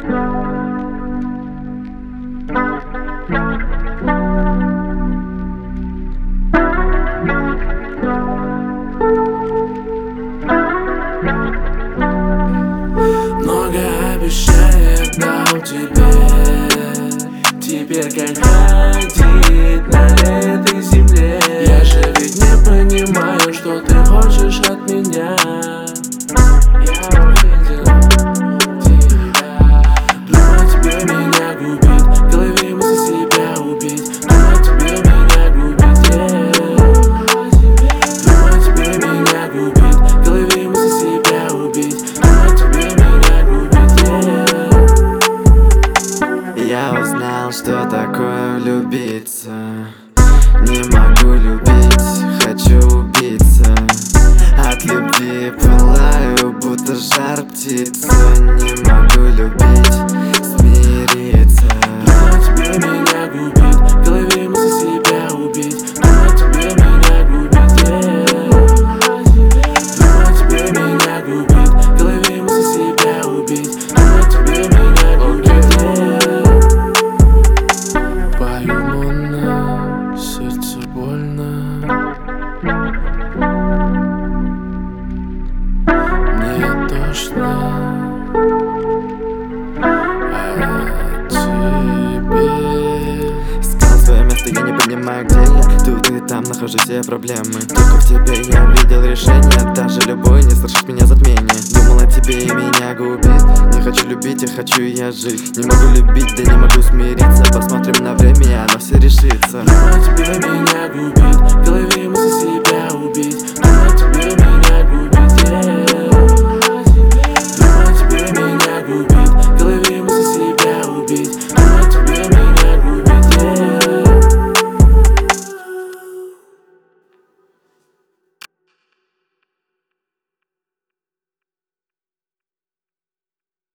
Много обещаний дал тебе. Теперь как ходить на этой земле? Я же ведь не понимаю, что ты хочешь от меня. Я увидел тебя. Думаю, тебе меня губит. В голове мысли себя убить. Думаю, тебе меня губит, Думаю, тебе меня губит. В голове мысли себя убить. Думаю, тебе меня губит, Я узнал, что такое влюбиться. Не могу любить, хочу убиться. От любви пылаю, будто жар птица. Не могу любить, смириться. Думаю, тебе меня губит. В голове мысли себя убить. Думаю, тебе меня губит, Думаю, тебе меня губит. В голове мысли себя убить. Думаю, тебе меня губит, Пою монно, сердцу больно. Мне тошно от тебе. Искал свое место, я не понимаю, где я. Тут и там нахожу все проблемы. Только в тебе я видел решение. Даже любой не слышит меня затмение. Думал о тебе и меня губит. Не хочу любить, я хочу я жить. Не могу любить, да не могу смириться. Посмотрим на время, и оно все решится. Думаю, тебе меня губит. В голове мысли себя убить.